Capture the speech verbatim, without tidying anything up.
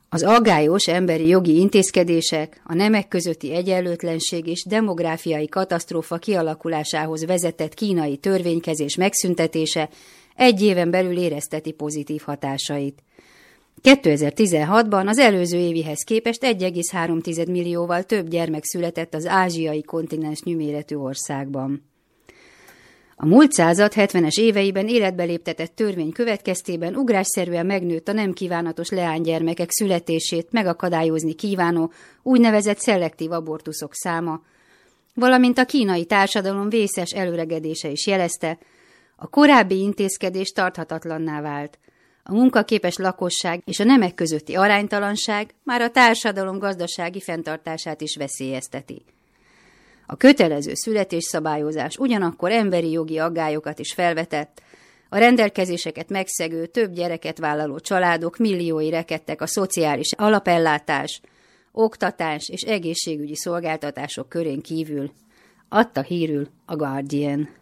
Az aggályos emberi jogi intézkedések, a nemek közötti egyenlőtlenség és demográfiai katasztrófa kialakulásához vezetett kínai törvénykezés megszüntetése egy éven belül érezteti pozitív hatásait. kétezer-tizenhatban az előző évihez képest egy egész három millióval több gyermek született az ázsiai kontinens nyüméretű országban. A múlt század hetvenes éveiben életbe léptetett törvény következtében ugrásszerűen megnőtt a nem kívánatos leánygyermekek születését megakadályozni kívánó úgynevezett szelektív abortuszok száma, valamint a kínai társadalom vészes előregedése is jelezte, a korábbi intézkedés tarthatatlanná vált. A munkaképes lakosság és a nemek közötti aránytalanság már a társadalom gazdasági fenntartását is veszélyezteti. A kötelező születésszabályozás ugyanakkor emberi jogi aggályokat is felvetett, a rendelkezéseket megszegő, több gyereket vállaló családok milliói rekedtek a szociális alapellátás, oktatás és egészségügyi szolgáltatások körén kívül, adta hírül a Guardian.